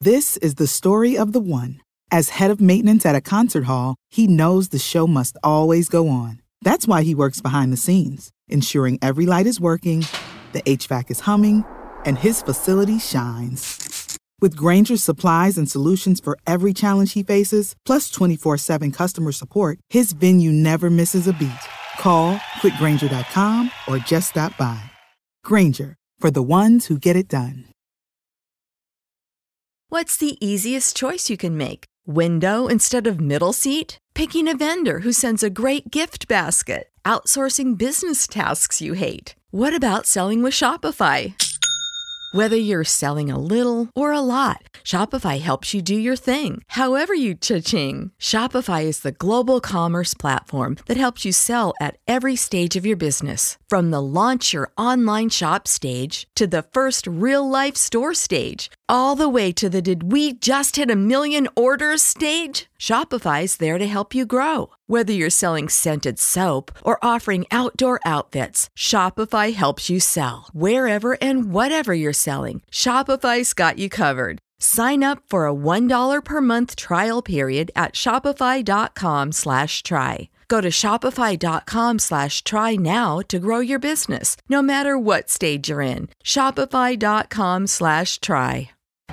This is the story of the one. As head of maintenance at a concert hall, he knows the show must always go on. That's why he works behind the scenes, ensuring every light is working, the HVAC is humming, and his facility shines. With Grainger's supplies and solutions for every challenge he faces, plus 24/7 customer support, his venue never misses a beat. Call quickgrainger.com or just stop by. Grainger, for the ones who get it done. What's the easiest choice you can make? Window instead of middle seat? Picking a vendor who sends a great gift basket? Outsourcing business tasks you hate? What about selling with Shopify? Whether you're selling a little or a lot, Shopify helps you do your thing, however you cha-ching. Shopify is the global commerce platform that helps you sell at every stage of your business. From the launch your online shop stage to the first real-life store stage, all the way to the did we just hit a million orders stage. Shopify's there to help you grow. Whether you're selling scented soap or offering outdoor outfits, Shopify helps you sell. Wherever and whatever you're selling, Shopify's got you covered. Sign up for a $1 per month trial period at shopify.com/try. Go to shopify.com/try now to grow your business, no matter what stage you're in. Shopify.com/try.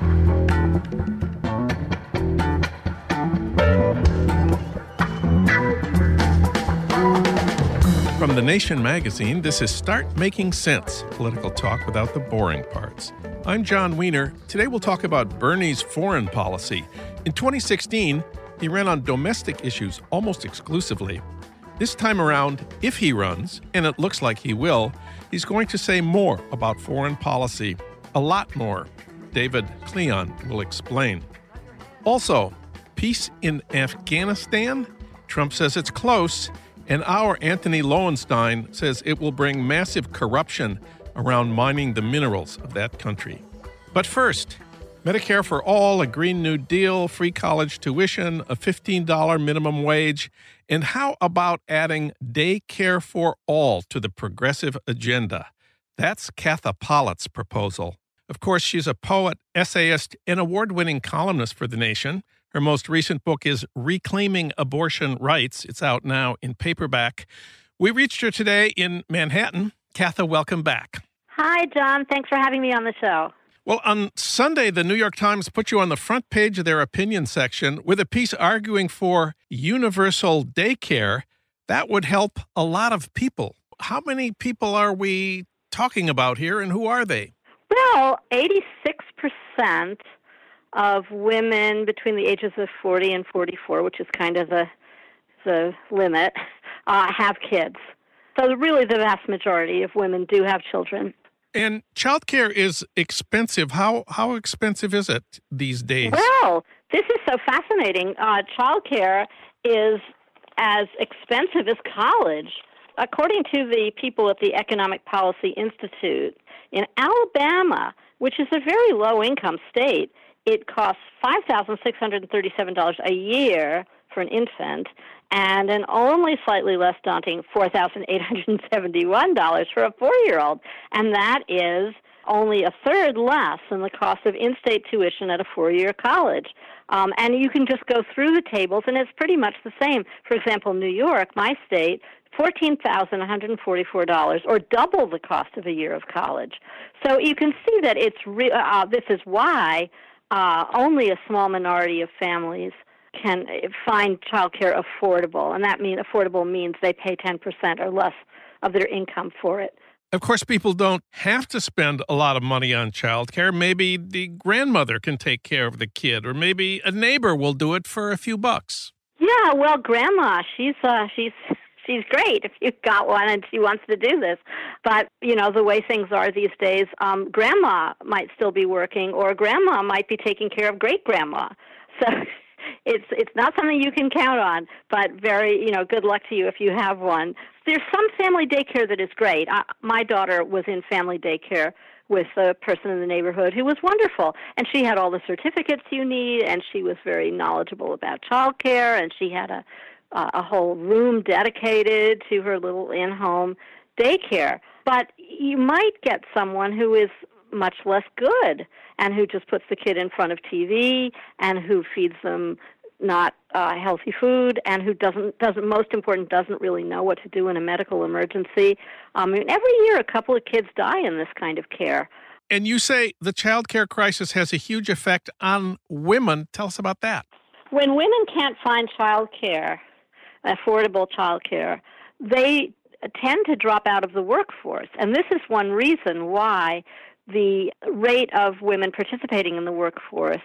From The Nation magazine, this is Start Making Sense, political talk without the boring parts. I'm John Wiener. Today we'll talk about Bernie's foreign policy. In 2016, he ran on domestic issues almost exclusively. This time around, if he runs, and it looks like he will, he's going to say more about foreign policy. A lot more. David Cleon will explain. Also, peace in Afghanistan? Trump says it's close. And our Anthony Lowenstein says it will bring massive corruption around mining the minerals of that country. But first, Medicare for all, a Green New Deal, free college tuition, a $15 minimum wage, and how about adding daycare for all to the progressive agenda? That's Katha Pollitt's proposal. Of course, she's a poet, essayist, and award-winning columnist for The Nation. Her most recent book is Reclaiming Abortion Rights. It's out now in paperback. We reached her today in Manhattan. Katha, welcome back. Hi, John. Thanks for having me on the show. Well, on Sunday, the New York Times put you on the front page of their opinion section with a piece arguing for universal daycare. That would help a lot of people. How many people are we talking about here, and who are they? Well, 86% of women between the ages of 40 and 44, which is kind of the limit, have kids. So really the vast majority of women do have children. And childcare is expensive. How expensive is it these days? Well, this is so fascinating. Childcare is as expensive as college. According to the people at the Economic Policy Institute, in Alabama, which is a very low-income state, it costs $5,637 a year for an infant, and an only slightly less daunting $4,871 for a 4-year-old. And that is only a third less than the cost of in-state tuition at a 4-year college. And you can just go through the tables, and it's pretty much the same. For example, New York, my state, $14,144, or double the cost of a year of college. So you can see that this is why only a small minority of families can find childcare affordable, and affordable means they pay 10% or less of their income for it. Of course, people don't have to spend a lot of money on childcare. Maybe the grandmother can take care of the kid, or maybe a neighbor will do it for a few bucks. Yeah, well, Grandma, she's great if you've got one and she wants to do this. But, the way things are these days, Grandma might still be working, or Grandma might be taking care of great-grandma. So it's not something you can count on, but very, good luck to you if you have one. There's some family daycare that is great. My daughter was in family daycare with a person in the neighborhood who was wonderful, and she had all the certificates you need, and she was very knowledgeable about childcare, and she had a whole room dedicated to her little in-home daycare. But you might get someone who is much less good, and who just puts the kid in front of TV, and who feeds them not healthy food, and who doesn't most important, doesn't really know what to do in a medical emergency. Every year a couple of kids die in this kind of care. And you say the child care crisis has a huge effect on women. Tell us about that. When women can't find child care, affordable child care, they tend to drop out of the workforce. And this is one reason why the rate of women participating in the workforce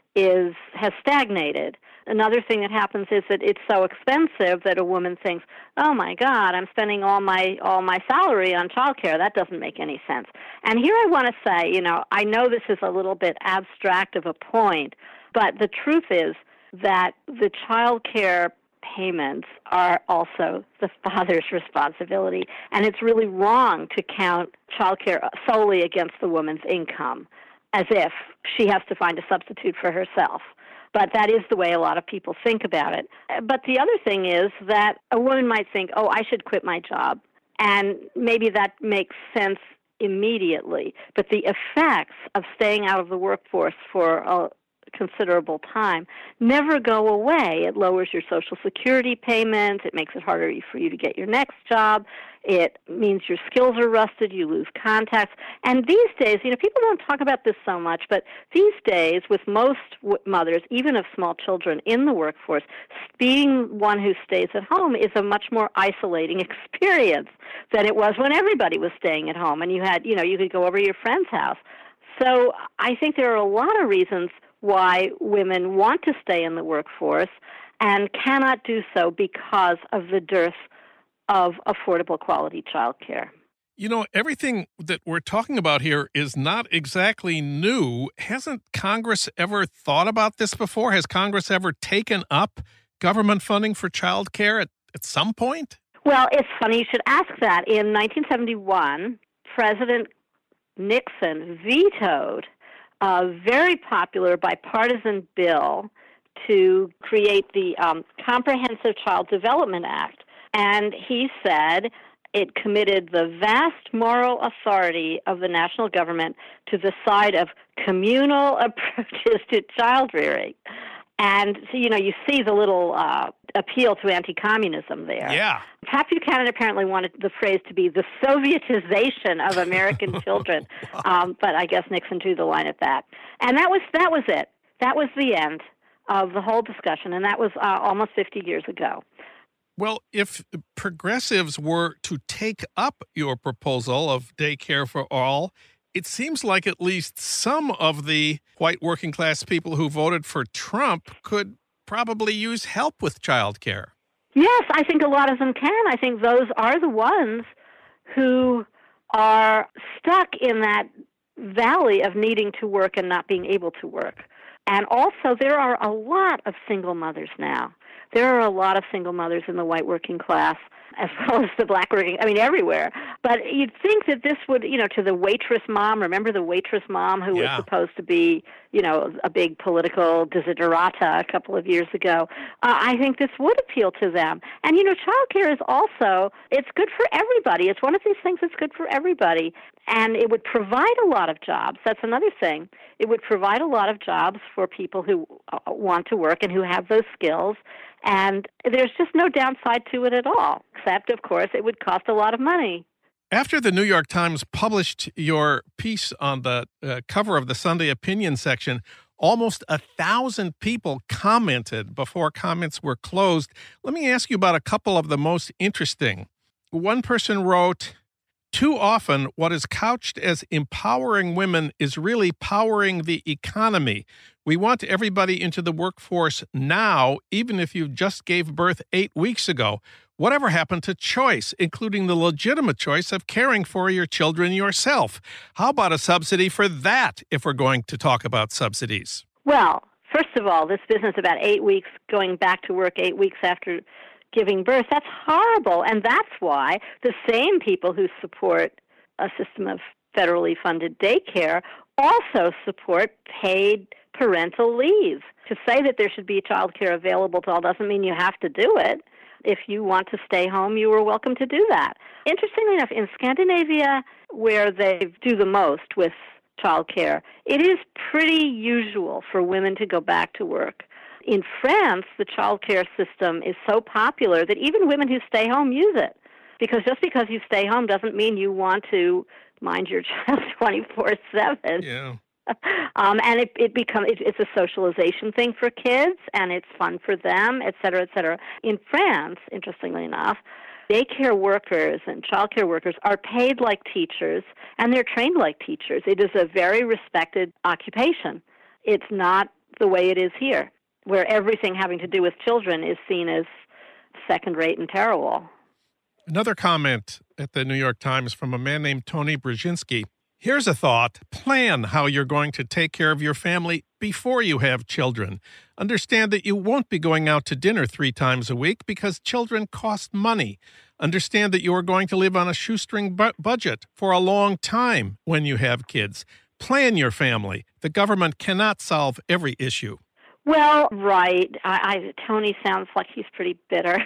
has stagnated. Another thing that happens is that it's so expensive that a woman thinks, oh my God, I'm spending all my salary on childcare. That doesn't make any sense. And here I want to say, I know this is a little bit abstract of a point, but the truth is that the child care payments are also the father's responsibility, and it's really wrong to count child care solely against the woman's income, as if she has to find a substitute for herself. But that is the way a lot of people think about it. But the other thing is that a woman might think, oh, I should quit my job. And maybe that makes sense immediately. But the effects of staying out of the workforce for a considerable time never go away. It lowers your Social Security payments. It makes it harder for you to get your next job. It means your skills are rusted. You lose contacts. And these days, people don't talk about this so much, but these days, with most mothers, even of small children in the workforce, being one who stays at home is a much more isolating experience than it was when everybody was staying at home and you had, you could go over to your friend's house. So I think there are a lot of reasons why women want to stay in the workforce and cannot do so because of the dearth of affordable quality child care. Everything that we're talking about here is not exactly new. Hasn't Congress ever thought about this before? Has Congress ever taken up government funding for child care at some point? Well, it's funny you should ask that. In 1971, President Nixon vetoed a very popular bipartisan bill to create the Comprehensive Child Development Act. And he said it committed the vast moral authority of the national government to the side of communal approaches to child rearing. And so, you see the little appeal to anti-communism there. Yeah. Pat Buchanan apparently wanted the phrase to be the Sovietization of American children, but I guess Nixon drew the line at that. And that was it. That was the end of the whole discussion, and that was almost 50 years ago. Well, if progressives were to take up your proposal of daycare for all, it seems like at least some of the white working class people who voted for Trump could probably use help with child care. Yes, I think a lot of them can. I think those are the ones who are stuck in that valley of needing to work and not being able to work. And also, there are a lot of single mothers now. There are a lot of single mothers in the white working class, as well as the black working, everywhere. But you'd think that this would, to the waitress mom, remember the waitress mom who was supposed to be, a big political desiderata a couple of years ago. I think this would appeal to them. And, childcare is also, it's good for everybody. It's one of these things that's good for everybody. And it would provide a lot of jobs. That's another thing. It would provide a lot of jobs for people who want to work and who have those skills. And there's just no downside to it at all, except, of course, it would cost a lot of money. After the New York Times published your piece on the cover of the Sunday Opinion section, almost 1,000 people commented before comments were closed. Let me ask you about a couple of the most interesting. One person wrote, "Too often, what is couched as empowering women is really powering the economy. We want everybody into the workforce now, even if you just gave birth 8 weeks ago. Whatever happened to choice, including the legitimate choice of caring for your children yourself? How about a subsidy for that, if we're going to talk about subsidies?" Well, first of all, this business about 8 weeks, going back to work 8 weeks after giving birth, that's horrible. And that's why the same people who support a system of federally funded daycare also support paid parental leave. To say that there should be child care available to all doesn't mean you have to do it. If you want to stay home, you are welcome to do that. Interestingly enough, in Scandinavia, where they do the most with childcare, it is pretty usual for women to go back to work. In France, the childcare system is so popular that even women who stay home use it. Because just because you stay home doesn't mean you want to mind your child 24/7. Yeah. And it's a socialization thing for kids, and it's fun for them, et cetera, et cetera. In France, interestingly enough, daycare workers and childcare workers are paid like teachers, and they're trained like teachers. It is a very respected occupation. It's not the way it is here, where everything having to do with children is seen as second-rate and terrible. Another comment at the New York Times from a man named Tony Brzezinski. Here's a thought. Plan how you're going to take care of your family before you have children. Understand that you won't be going out to dinner 3 times a week because children cost money. Understand that you are going to live on a shoestring budget for a long time when you have kids. Plan your family. The government cannot solve every issue. Well, right. Tony sounds like he's pretty bitter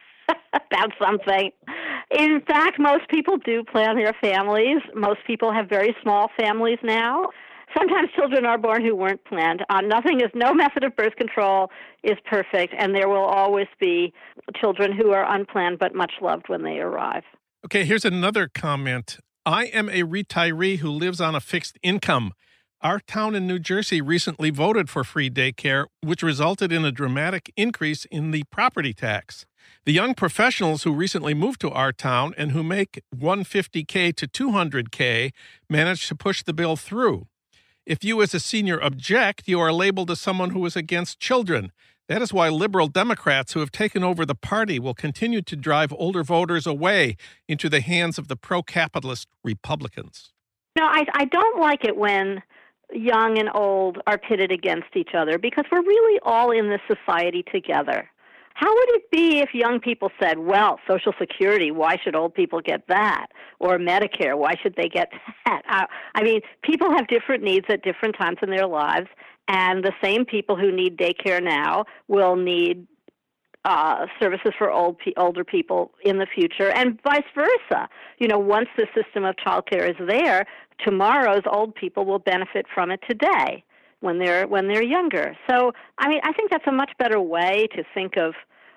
about something. In fact, most people do plan their families. Most people have very small families now. Sometimes children are born who weren't planned. No method of birth control is perfect, and there will always be children who are unplanned but much loved when they arrive. Okay, here's another comment. I am a retiree who lives on a fixed income. Our town in New Jersey recently voted for free daycare, which resulted in a dramatic increase in the property tax. The young professionals who recently moved to our town and who make $150K to $200K managed to push the bill through. If you as a senior object, you are labeled as someone who is against children. That is why liberal Democrats who have taken over the party will continue to drive older voters away into the hands of the pro-capitalist Republicans. No, I don't like it when young and old are pitted against each other because we're really all in this society together. How would it be if young people said, well, Social Security, why should old people get that? Or Medicare, why should they get that? I mean, people have different needs at different times in their lives, and the same people who need daycare now will need services for older people in the future, and vice versa. You know, once the system of childcare is there, tomorrow's old people will benefit from it today when they're younger. So, I mean, I think that's a much better way to think of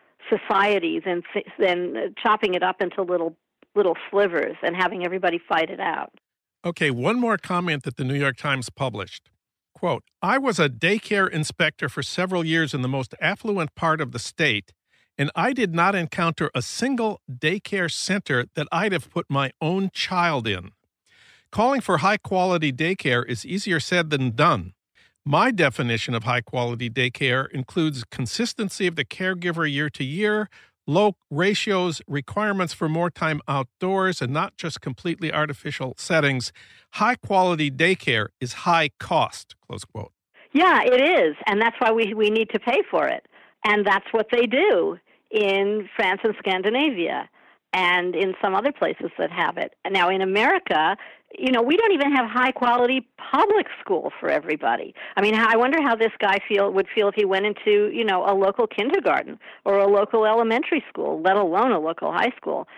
society than chopping it up into little slivers and having everybody fight it out. Okay, one more comment that the New York Times published. Quote, I was a daycare inspector for several years in the most affluent part of the state, and I did not encounter a single daycare center that I'd have put my own child in. Calling for high-quality daycare is easier said than done. My definition of high-quality daycare includes consistency of the caregiver year to year, low ratios, requirements for more time outdoors, and not just completely artificial settings. High-quality daycare is high cost, close quote. Yeah, it is, and that's why we need to pay for it. And that's what they do in France and Scandinavia and in some other places that have it. Now, in America, you know, we don't even have high-quality public school for everybody. I mean, I wonder how this guy would feel if he went into, you know, a local kindergarten or a local elementary school, let alone a local high school.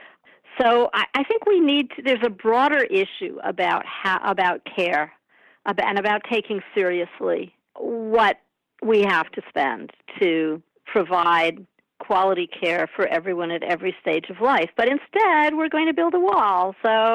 So I think there's a broader issue about care and about taking seriously what we have to spend to provide quality care for everyone at every stage of life. But instead, we're going to build a wall,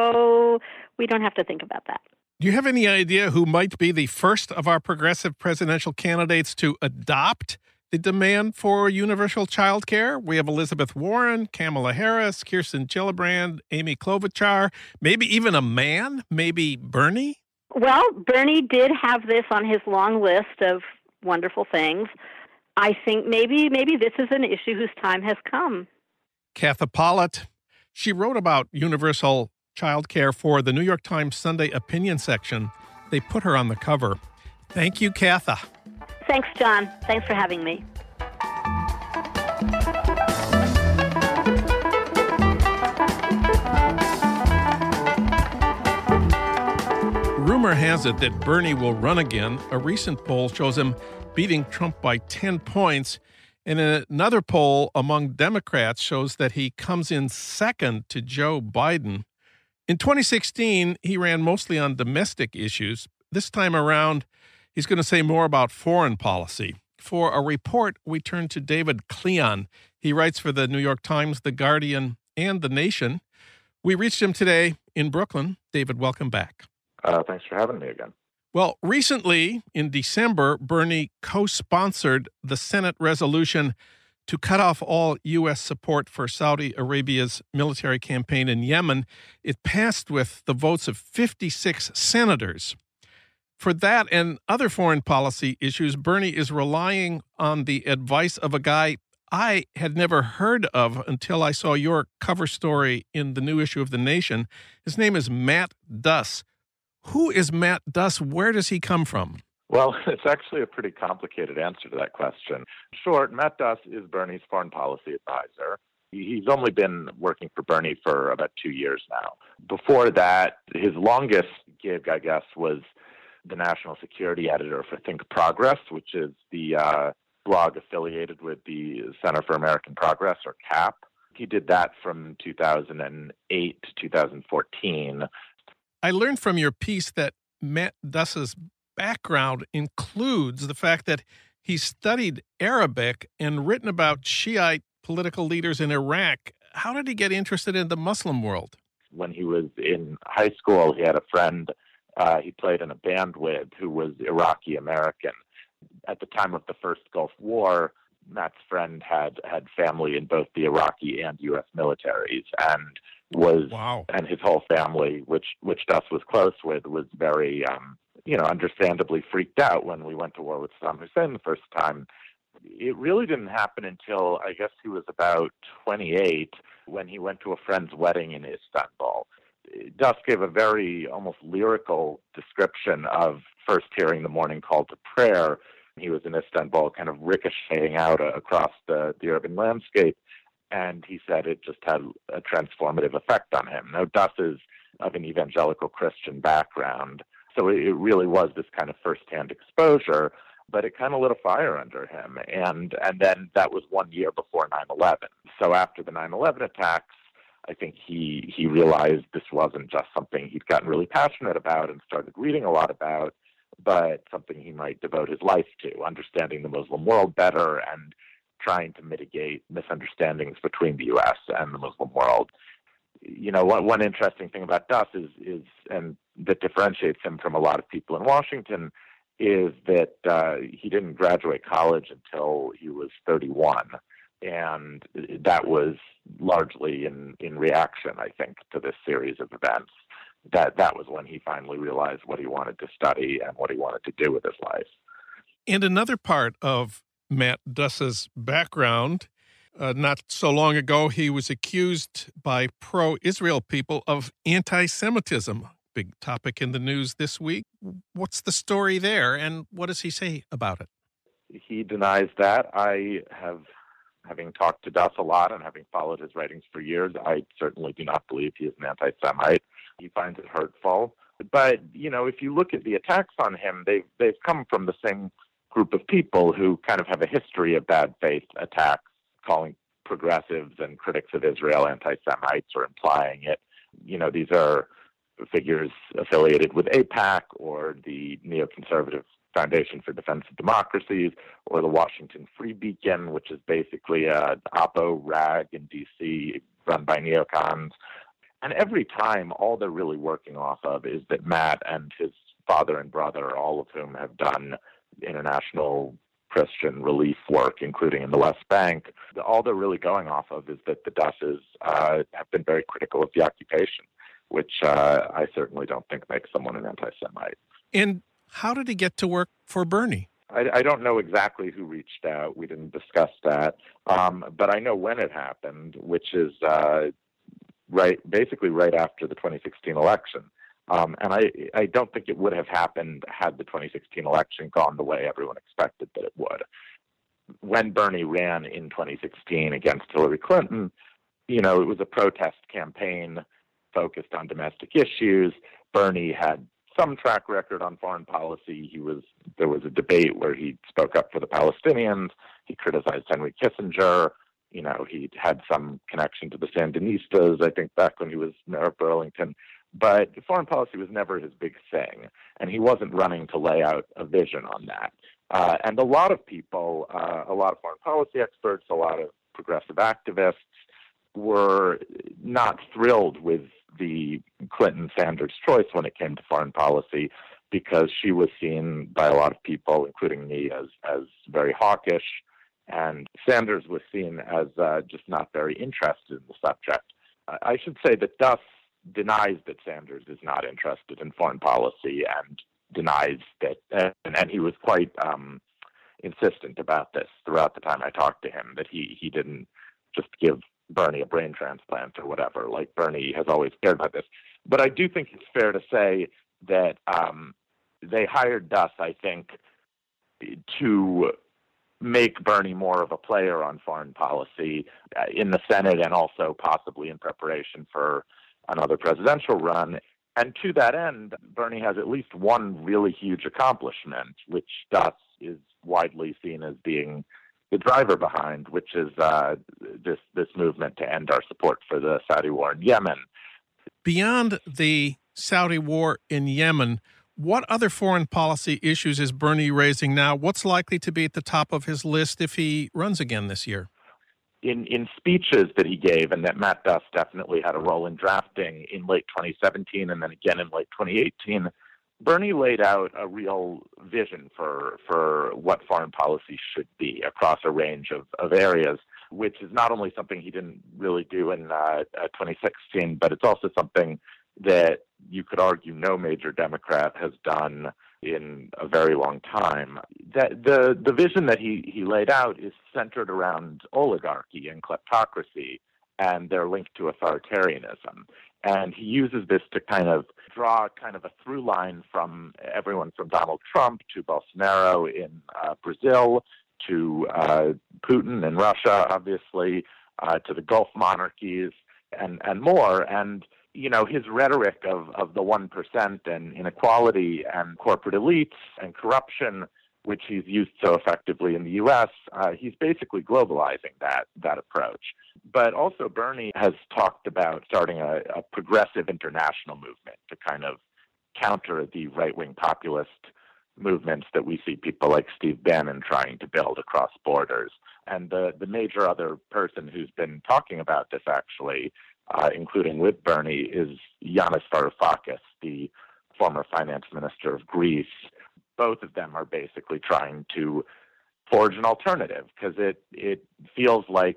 so we don't have to think about that. Do you have any idea who might be the first of our progressive presidential candidates to adopt the demand for universal child care? We have Elizabeth Warren, Kamala Harris, Kirsten Gillibrand, Amy Klobuchar, maybe even a man, maybe Bernie? Well, Bernie did have this on his long list of wonderful things. I think maybe this is an issue whose time has come. Katha Pollitt, she wrote about universal child care for the New York Times Sunday opinion section. They put her on the cover. Thank you, Katha. Thanks, John. Thanks for having me. Rumor has it that Bernie will run again. A recent poll shows him beating Trump by 10 points. And another poll among Democrats shows that he comes in second to Joe Biden. In 2016, he ran mostly on domestic issues. This time around, he's going to say more about foreign policy. For a report, we turn to David Klion. He writes for the New York Times, The Guardian, and The Nation. We reached him today in Brooklyn. David, welcome back. Thanks for having me again. Well, recently, in December, Bernie co-sponsored the Senate resolution to cut off all U.S. support for Saudi Arabia's military campaign in Yemen. It passed with the votes of 56 senators. For that and other foreign policy issues, Bernie is relying on the advice of a guy I had never heard of until I saw your cover story in the new issue of The Nation. His name is Matt Duss. Who is Matt Duss? Where does he come from? Well, it's actually a pretty complicated answer to that question. Short, Matt Duss is Bernie's foreign policy advisor. He's only been working for Bernie for about 2 years now. Before that, his longest gig, I guess, was the national security editor for Think Progress, which is the blog affiliated with the Center for American Progress, or CAP. He did that from 2008 to 2014. I learned from your piece that Matt Duss's background includes the fact that he studied Arabic and written about Shiite political leaders in Iraq. How did he get interested in the Muslim world? When he was in high school, he had a friend he played in a band with who was Iraqi-American. At the time of the first Gulf War, Matt's friend had family in both the Iraqi and U.S. militaries, and and his whole family, which Duss was close with, was very, understandably freaked out when we went to war with Saddam Hussein the first time. It really didn't happen until, I guess, he was about 28 when he went to a friend's wedding in Istanbul. Duss gave a very almost lyrical description of first hearing the morning call to prayer. He was in Istanbul, kind of ricocheting out across the urban landscape, and he said it just had a transformative effect on him. Now, Duss is of an evangelical Christian background, so it really was this kind of firsthand exposure, but it kind of lit a fire under him. And then that was 1 year before 9/11. So after the 9/11 attacks, I think he realized this wasn't just something he'd gotten really passionate about and started reading a lot about, but something he might devote his life to, understanding the Muslim world better and trying to mitigate misunderstandings between the U.S. and the Muslim world. You know, one interesting thing about Duss is and that differentiates him from a lot of people in Washington, is that he didn't graduate college until he was 31. And that was largely in reaction, I think, to this series of events. That was when he finally realized what he wanted to study and what he wanted to do with his life. And another part of Matt Duss's background, not so long ago, he was accused by pro-Israel people of anti-Semitism. Big topic in the news this week. What's the story there, and what does he say about it? He denies that. Having talked to Duss a lot and having followed his writings for years, I certainly do not believe he is an anti-Semite. He finds it hurtful. But, if you look at the attacks on him, they've come from the same group of people who kind of have a history of bad faith attacks, calling progressives and critics of Israel anti-Semites or implying it. These are figures affiliated with AIPAC or the neoconservative Foundation for Defense of Democracies, or the Washington Free Beacon, which is basically an Oppo rag in D.C. run by neocons. And every time, all they're really working off of is that Matt and his father and brother, all of whom have done international Christian relief work, including in the West Bank, all they're really going off of is that the Dusses have been very critical of the occupation, which I certainly don't think makes someone an anti-Semite. And how did he get to work for Bernie? I don't know exactly who reached out. We didn't discuss that. But I know when it happened, which is basically right after the 2016 election. And I don't think it would have happened had the 2016 election gone the way everyone expected that it would. When Bernie ran in 2016 against Hillary Clinton, it was a protest campaign focused on domestic issues. Bernie had some track record on foreign policy. There was a debate where he spoke up for the Palestinians. He criticized Henry Kissinger. He had some connection to the Sandinistas, I think, back when he was mayor of Burlington. But foreign policy was never his big thing, and he wasn't running to lay out a vision on that. And a lot of people, a lot of foreign policy experts, a lot of progressive activists were not thrilled with the Clinton-Sanders choice when it came to foreign policy, because she was seen by a lot of people, including me, as very hawkish, and Sanders was seen as just not very interested in the subject. I should say that Duss denies that Sanders is not interested in foreign policy, and denies that, and he was quite insistent about this throughout the time I talked to him, that he didn't just give Bernie a brain transplant or whatever. Like, Bernie has always cared about this. But I do think it's fair to say that they hired Duss, I think, to make Bernie more of a player on foreign policy in the Senate, and also possibly in preparation for another presidential run. And to that end, Bernie has at least one really huge accomplishment, which Duss is widely seen as being the driver behind, which is this movement to end our support for the Saudi war in Yemen. Beyond the Saudi war in Yemen, what other foreign policy issues is Bernie raising now? What's likely to be at the top of his list if he runs again this year? In speeches that he gave, and that Matt Duss definitely had a role in drafting in late 2017 and then again in late 2018, Bernie laid out a real vision for what foreign policy should be across a range of areas, which is not only something he didn't really do in 2016, but it's also something that you could argue no major Democrat has done in a very long time. That the vision that he laid out is centered around oligarchy and kleptocracy and their link to authoritarianism. And he uses this to kind of draw kind of a through line from everyone from Donald Trump to Bolsonaro in Brazil to Putin in Russia, obviously, to the Gulf monarchies and more. And you know, his rhetoric of the 1% and inequality and corporate elites and corruption, which he's used so effectively in the U.S., he's basically globalizing that approach. But also Bernie has talked about starting a progressive international movement to kind of counter the right-wing populist movements that we see people like Steve Bannon trying to build across borders. And the major other person who's been talking about this, actually, including with Bernie, is Yanis Varoufakis, the former finance minister of Greece. Both of them are basically trying to forge an alternative, because it feels like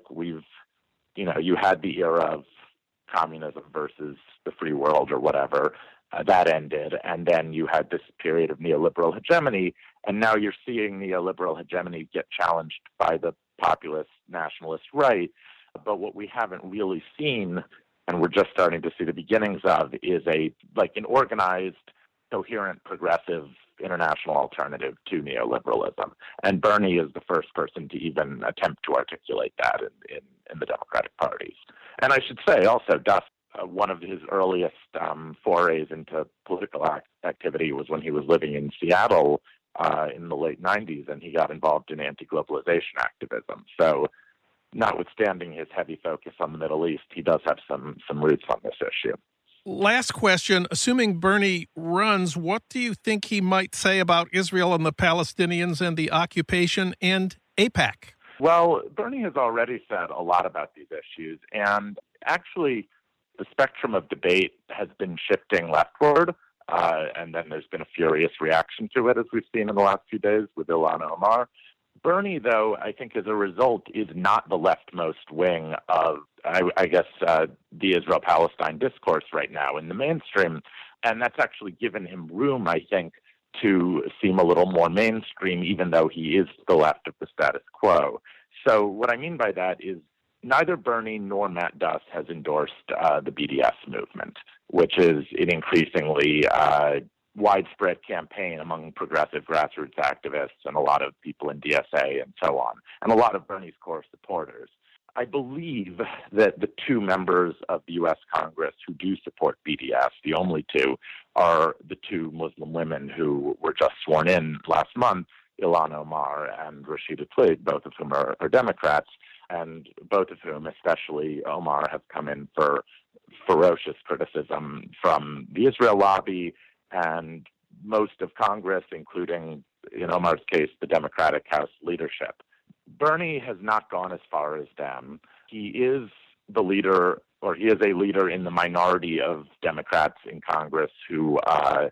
you had the era of communism versus the free world or whatever. That ended, and then you had this period of neoliberal hegemony, and now you're seeing neoliberal hegemony get challenged by the populist nationalist right. But what we haven't really seen, and we're just starting to see the beginnings of, is an organized, coherent, progressive international alternative to neoliberalism. And Bernie is the first person to even attempt to articulate that in the Democratic parties. And I should say also, Duss, one of his earliest forays into political activity was when he was living in Seattle in the late 90s, and he got involved in anti-globalization activism. So notwithstanding his heavy focus on the Middle East, he does have some roots on this issue. Last question. Assuming Bernie runs, what do you think he might say about Israel and the Palestinians and the occupation and AIPAC? Well, Bernie has already said a lot about these issues, and actually the spectrum of debate has been shifting leftward, and then there's been a furious reaction to it, as we've seen in the last few days with Ilhan Omar. Bernie, though, I think as a result, is not the leftmost wing of, I guess, the Israel-Palestine discourse right now in the mainstream. And that's actually given him room, I think, to seem a little more mainstream, even though he is the left of the status quo. So what I mean by that is neither Bernie nor Matt Duss has endorsed the BDS movement, which is an increasingly widespread campaign among progressive grassroots activists and a lot of people in DSA and so on, and a lot of Bernie's core supporters. I believe that the two members of the U.S. Congress who do support BDS, the only two, are the two Muslim women who were just sworn in last month, Ilhan Omar and Rashida Tlaib, both of whom are Democrats, and both of whom, especially Omar, have come in for ferocious criticism from the Israel lobby and most of Congress, including, in Omar's case, the Democratic House leadership. Bernie has not gone as far as them. He is the leader, or he is a leader in the minority of Democrats in Congress who have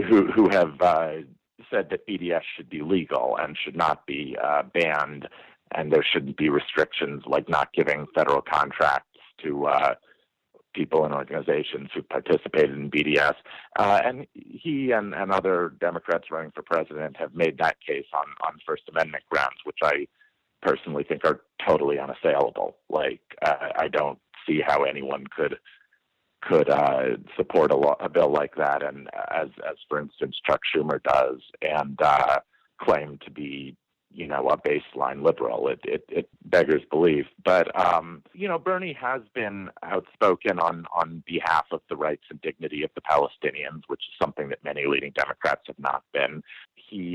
said that BDS should be legal and should not be banned, and there shouldn't be restrictions like not giving federal contracts to people and organizations who participated in BDS. And he and other Democrats running for president have made that case on First Amendment grounds, which I personally think are totally unassailable. Like, I don't see how anyone could support a bill like that, and as for instance Chuck Schumer does, and claim to be, a baseline liberal. It beggars belief. But Bernie has been outspoken on behalf of the rights and dignity of the Palestinians, which is something that many leading Democrats have not been. He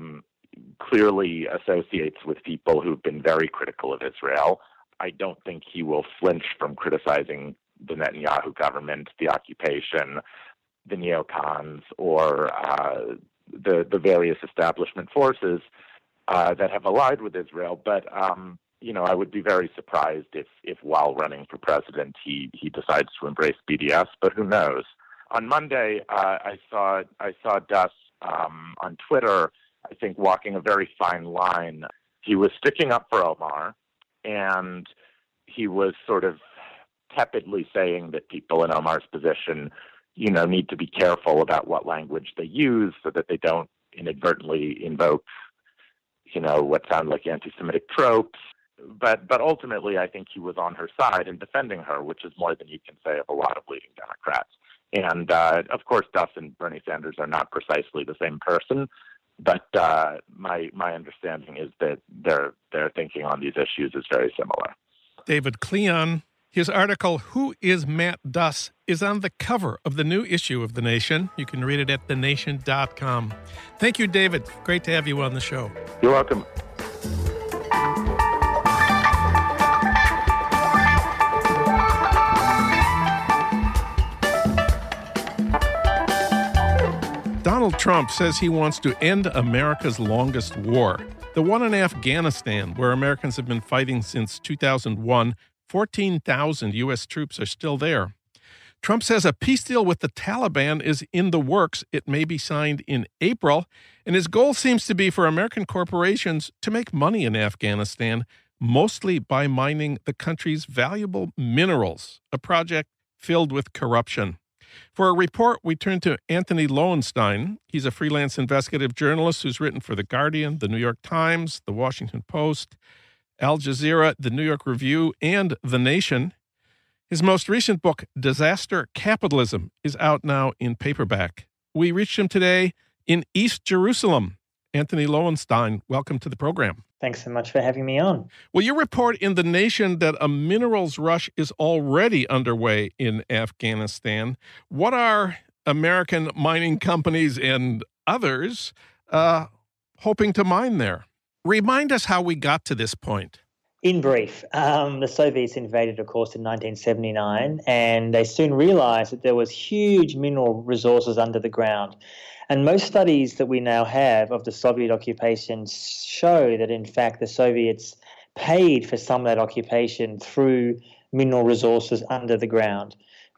clearly associates with people who've been very critical of Israel. I don't think he will flinch from criticizing the Netanyahu government, the occupation, the neocons, or the various establishment forces that have allied with Israel. But, I would be very surprised if while running for president, he decides to embrace BDS, but who knows? On Monday, I saw Dus on Twitter, I think, walking a very fine line. He was sticking up for Omar, and he was sort of tepidly saying that people in Omar's position, need to be careful about what language they use so that they don't inadvertently invoke, what sound like anti-Semitic tropes. But ultimately, I think he was on her side in defending her, which is more than you can say of a lot of leading Democrats. And of course, Dus and Bernie Sanders are not precisely the same person, but my understanding is that their thinking on these issues is very similar. David Klion, his article, Who is Matt Dus?, is on the cover of the new issue of The Nation. You can read it at thenation.com. Thank you, David. Great to have you on the show. You're welcome. Donald Trump says he wants to end America's longest war, the one in Afghanistan, where Americans have been fighting since 2001. 14,000 U.S. troops are still there. Trump says a peace deal with the Taliban is in the works. It may be signed in April, and his goal seems to be for American corporations to make money in Afghanistan, mostly by mining the country's valuable minerals, a project filled with corruption. For a report, we turn to Anthony Lowenstein. He's a freelance investigative journalist who's written for The Guardian, The New York Times, The Washington Post, Al Jazeera, The New York Review, and The Nation. His most recent book, Disaster Capitalism, is out now in paperback. We reached him today in East Jerusalem. Anthony Lowenstein, welcome to the program. Thanks so much for having me on. Well, you report in The Nation that a minerals rush is already underway in Afghanistan. What are American mining companies and others hoping to mine there? Remind us how we got to this point. In brief, the Soviets invaded, of course, in 1979, and they soon realized that there was huge mineral resources under the ground. And most studies that we now have of the Soviet occupation show that, in fact, the Soviets paid for some of that occupation through mineral resources under the ground.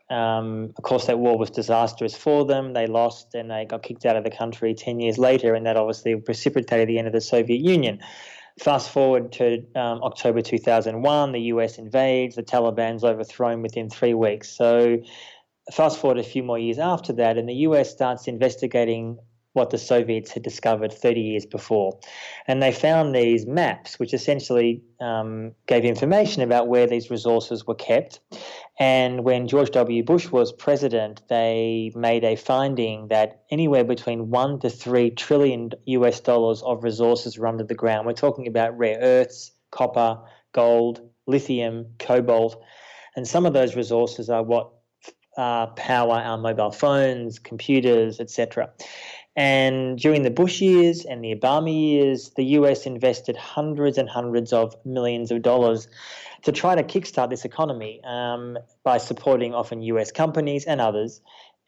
Of course, that war was disastrous for them. They lost and they got kicked out of the country 10 years later, and that obviously precipitated the end of the Soviet Union. Fast forward to October 2001, the US invades, the Taliban's overthrown within 3 weeks. So fast forward a few more years after that, and the US starts investigating what the Soviets had discovered 30 years before. And they found these maps, which essentially gave information about where these resources were kept. And when George W. Bush was president, they made a finding that anywhere between 1 to 3 trillion US dollars of resources were under the ground. We're talking about rare earths, copper, gold, lithium, cobalt. And some of those resources are what power our mobile phones, computers, etc. And during the Bush years and the Obama years, the US invested hundreds and hundreds of millions of dollars to try to kickstart this economy by supporting often US companies and others.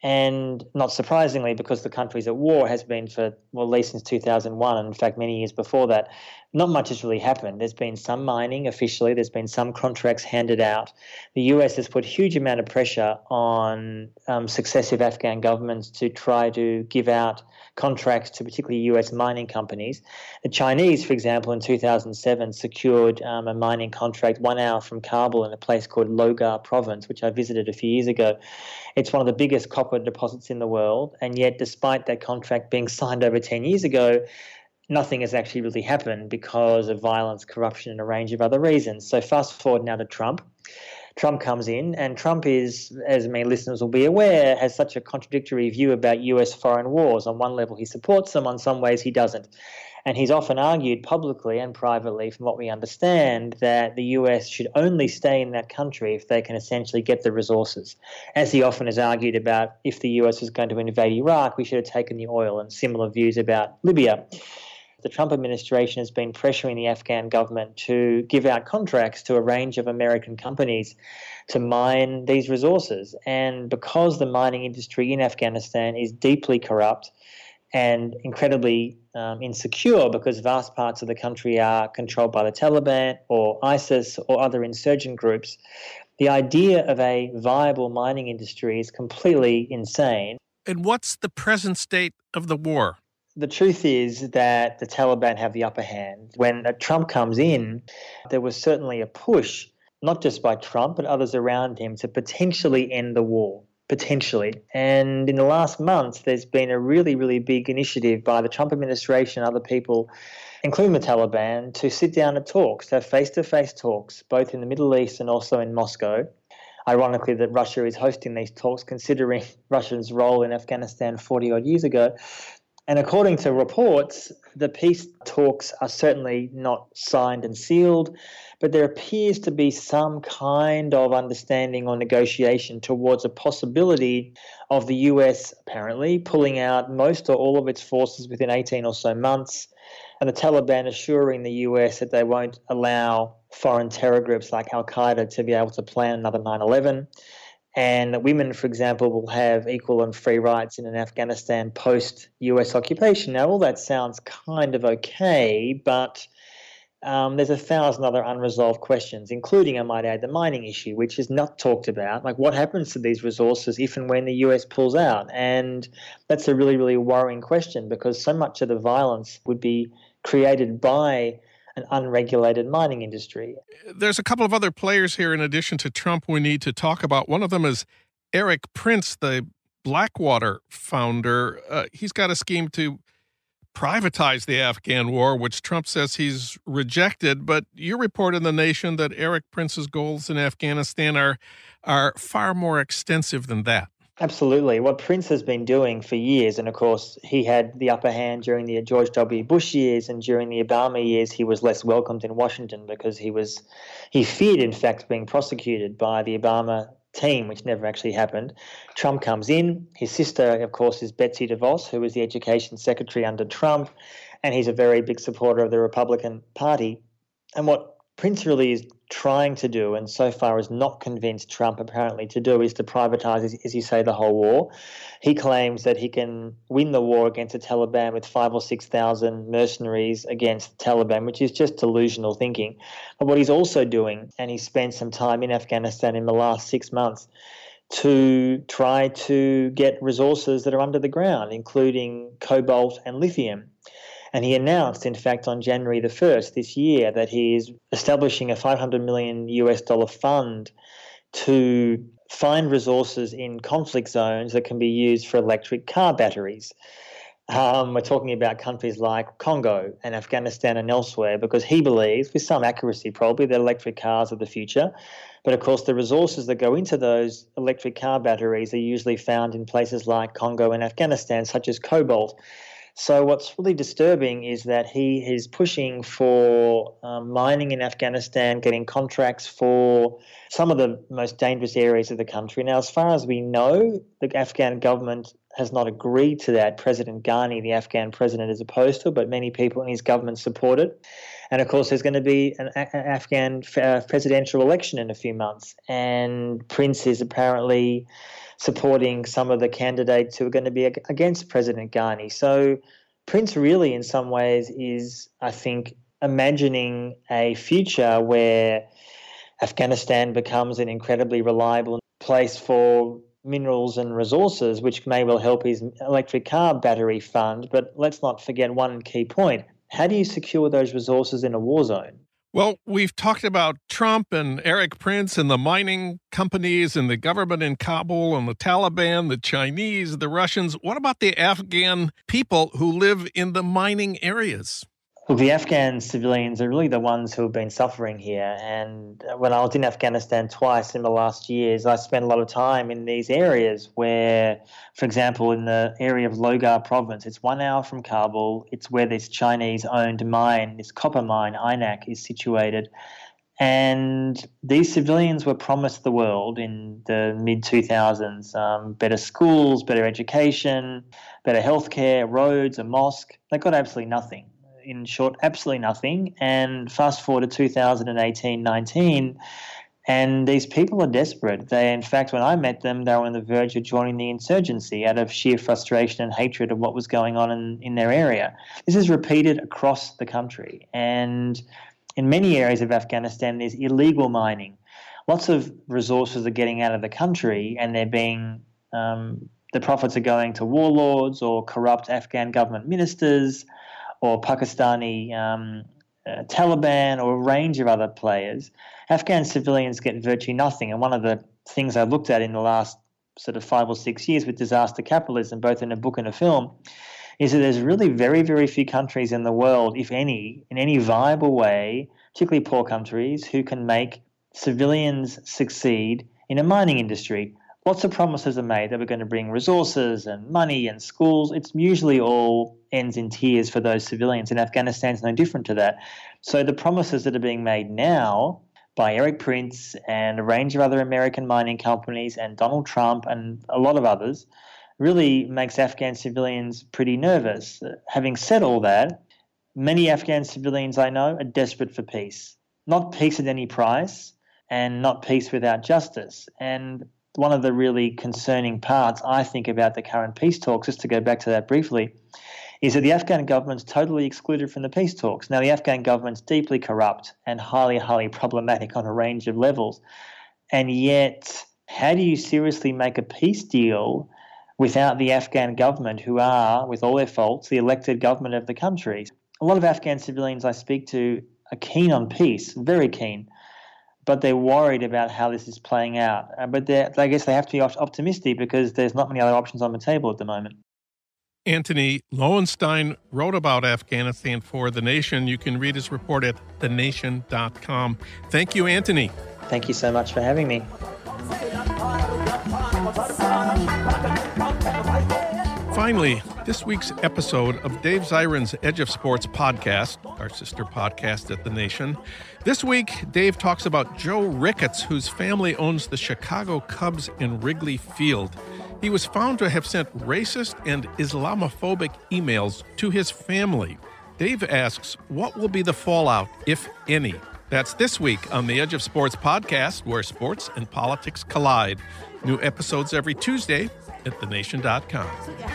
And not surprisingly, because the country's at war, has been for, well, at least since 2001, and in fact many years before that, not much has really happened. There's been some mining officially, there's been some contracts handed out. The US has put a huge amount of pressure on successive Afghan governments to try to give out contracts to particularly US mining companies. The Chinese, for example, in 2007 secured a mining contract 1 hour from Kabul in a place called Logar province, which I visited a few years ago. It's one of the biggest copper deposits in the world, and yet despite that contract being signed over 10 years ago, nothing has actually really happened because of violence, corruption, and a range of other reasons. So fast forward now to Trump. Trump comes in, and Trump is, as many listeners will be aware, has such a contradictory view about US foreign wars. On one level, he supports them, on some ways he doesn't. And he's often argued publicly and privately, from what we understand, that the US should only stay in that country if they can essentially get the resources. As he often has argued about, if the US was going to invade Iraq, we should have taken the oil, and similar views about Libya. The Trump administration has been pressuring the Afghan government to give out contracts to a range of American companies to mine these resources. And because the mining industry in Afghanistan is deeply corrupt and incredibly insecure, because vast parts of the country are controlled by the Taliban or ISIS or other insurgent groups, the idea of a viable mining industry is completely insane. And what's the present state of the war? The truth is that the Taliban have the upper hand. When Trump comes in, there was certainly a push, not just by Trump, but others around him, to potentially end the war, potentially. And in the last months, there's been a really, really big initiative by the Trump administration and other people, including the Taliban, to sit down at talks, to have face-to-face talks, both in the Middle East and also in Moscow. Ironically, that Russia is hosting these talks, considering Russia's role in Afghanistan 40-odd years ago. And according to reports, the peace talks are certainly not signed and sealed, but there appears to be some kind of understanding or negotiation towards a possibility of the US apparently pulling out most or all of its forces within 18 or so months, and the Taliban assuring the US that they won't allow foreign terror groups like Al-Qaeda to be able to plan another 9/11. And that women, for example, will have equal and free rights in Afghanistan post-US occupation. Now, all that sounds kind of okay, but there's 1,000 other unresolved questions, including, I might add, the mining issue, which is not talked about. Like, what happens to these resources if and when the US pulls out? And that's a really, really worrying question, because so much of the violence would be created by an unregulated mining industry. There's a couple of other players here in addition to Trump we need to talk about. One of them is Eric Prince, the Blackwater founder. He's got a scheme to privatize the Afghan war, which Trump says he's rejected. But you report in The Nation that Eric Prince's goals in Afghanistan are far more extensive than that. Absolutely. What Prince has been doing for years, and of course he had the upper hand during the George W. Bush years, and during the Obama years he was less welcomed in Washington because he feared, in fact, being prosecuted by the Obama team, which never actually happened. Trump comes in. His sister, of course, is Betsy DeVos, who was the education secretary under Trump, and he's a very big supporter of the Republican Party. And what Prince really is trying to do, and so far has not convinced Trump apparently to do, is to privatize, as you say, the whole war. He claims that he can win the war against the Taliban with 5,000 or 6,000 mercenaries against the Taliban, which is just delusional thinking. But what he's also doing, and he spent some time in Afghanistan in the last 6 months, to try to get resources that are under the ground, including cobalt and lithium. And he announced, in fact, on January the 1st this year, that he is establishing a $500 million fund to find resources in conflict zones that can be used for electric car batteries. We're talking about countries like Congo and Afghanistan and elsewhere, because he believes, with some accuracy probably, that electric cars are the future. But of course, the resources that go into those electric car batteries are usually found in places like Congo and Afghanistan, such as cobalt. So what's really disturbing is that he is pushing for mining in Afghanistan, getting contracts for some of the most dangerous areas of the country. Now, as far as we know, the Afghan government has not agreed to that. President Ghani, the Afghan president, is opposed to it, but many people in his government support it. And, of course, there's going to be an Afghan presidential election in a few months, and Prince is apparently supporting some of the candidates who are going to be against President Ghani. So Prince really, in some ways, is, I think, imagining a future where Afghanistan becomes an incredibly reliable place for minerals and resources, which may well help his electric car battery fund. But let's not forget one key point. How do you secure those resources in a war zone? Well, we've talked about Trump and Eric Prince and the mining companies and the government in Kabul and the Taliban, the Chinese, the Russians. What about the Afghan people who live in the mining areas? Well, the Afghan civilians are really the ones who have been suffering here. And when I was in Afghanistan twice in the last years, I spent a lot of time in these areas where, for example, in the area of Logar province, it's 1 hour from Kabul. It's where this Chinese-owned mine, this copper mine, INAC, is situated. And these civilians were promised the world in the mid-2000s, better schools, better education, better healthcare, roads, a mosque. They got absolutely nothing. In short, absolutely nothing. And fast forward to 2018-19, and these people are desperate. They, in fact, when I met them, they were on the verge of joining the insurgency out of sheer frustration and hatred of what was going on in their area. This is repeated across the country. And in many areas of Afghanistan, there's illegal mining. Lots of resources are getting out of the country, and they're being the profits are going to warlords or corrupt Afghan government ministers, or Pakistani Taliban, or a range of other players. Afghan civilians get virtually nothing. And one of the things I looked at in the last sort of 5 or 6 years with disaster capitalism, both in a book and a film, is that there's really very, very few countries in the world, if any, in any viable way, particularly poor countries, who can make civilians succeed in a mining industry. Lots of promises are made that we're going to bring resources and money and schools. It's usually all ends in tears for those civilians, and Afghanistan's no different to that. So the promises that are being made now by Eric Prince and a range of other American mining companies and Donald Trump and a lot of others really makes Afghan civilians pretty nervous. Having said all that, many Afghan civilians I know are desperate for peace. Not peace at any price, and not peace without justice. And one of the really concerning parts, I think, about the current peace talks, just to go back to that briefly, is that the Afghan government's totally excluded from the peace talks. Now, the Afghan government's deeply corrupt and highly, highly problematic on a range of levels. And yet, how do you seriously make a peace deal without the Afghan government, who are, with all their faults, the elected government of the country? A lot of Afghan civilians I speak to are keen on peace, very keen, but they're worried about how this is playing out. But I guess they have to be optimistic because there's not many other options on the table at the moment. Anthony Lowenstein wrote about Afghanistan for The Nation. You can read his report at thenation.com. Thank you, Anthony. Thank you so much for having me. Finally, this week's episode of Dave Zirin's Edge of Sports podcast, our sister podcast at The Nation. This week, Dave talks about Joe Ricketts, whose family owns the Chicago Cubs in Wrigley Field. He was found to have sent racist and Islamophobic emails to his family. Dave asks, what will be the fallout, if any? That's this week on the Edge of Sports podcast, where sports and politics collide. New episodes every Tuesday at thenation.com.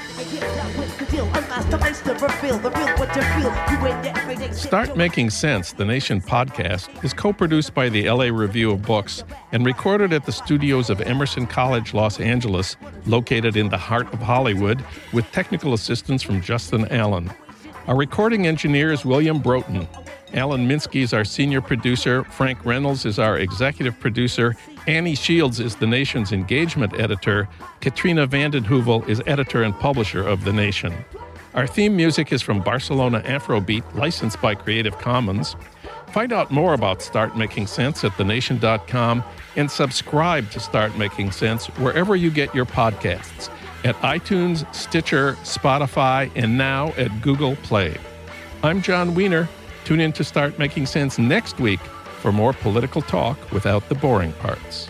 Start Making Sense, the Nation podcast, is co-produced by the LA Review of Books and recorded at the studios of Emerson College, Los Angeles, located in the heart of Hollywood, with technical assistance from Justin Allen. Our recording engineer is William Broughton. Alan Minsky is our senior producer. Frank Reynolds is our executive producer. Annie Shields is The Nation's engagement editor. Katrina Vanden Heuvel is editor and publisher of The Nation. Our theme music is from Barcelona Afrobeat, licensed by Creative Commons. Find out more about Start Making Sense at thenation.com and subscribe to Start Making Sense wherever you get your podcasts. at iTunes, Stitcher, Spotify, and now at Google Play. I'm John Wiener. Tune in to Start Making Sense next week for more political talk without the boring parts.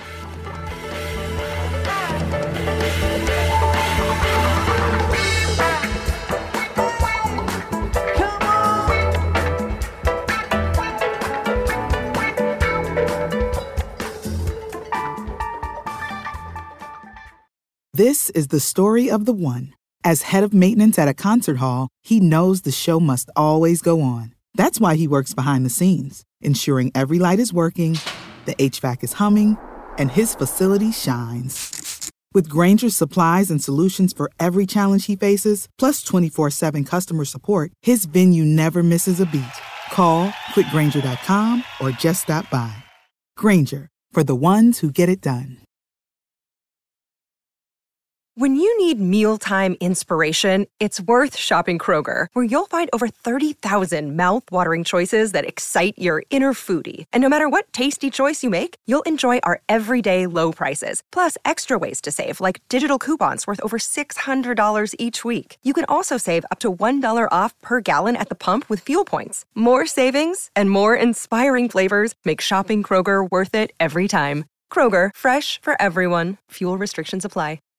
This is the story of the one. As head of maintenance at a concert hall, he knows the show must always go on. That's why he works behind the scenes, ensuring every light is working, the HVAC is humming, and his facility shines. With Grainger's supplies and solutions for every challenge he faces, plus 24/7 customer support, his venue never misses a beat. Call quickgrainger.com or just stop by. Grainger, for the ones who get it done. When you need mealtime inspiration, it's worth shopping Kroger, where you'll find over 30,000 mouth-watering choices that excite your inner foodie. And no matter what tasty choice you make, you'll enjoy our everyday low prices, plus extra ways to save, like digital coupons worth over $600 each week. You can also save up to $1 off per gallon at the pump with fuel points. More savings and more inspiring flavors make shopping Kroger worth it every time. Kroger, fresh for everyone. Fuel restrictions apply.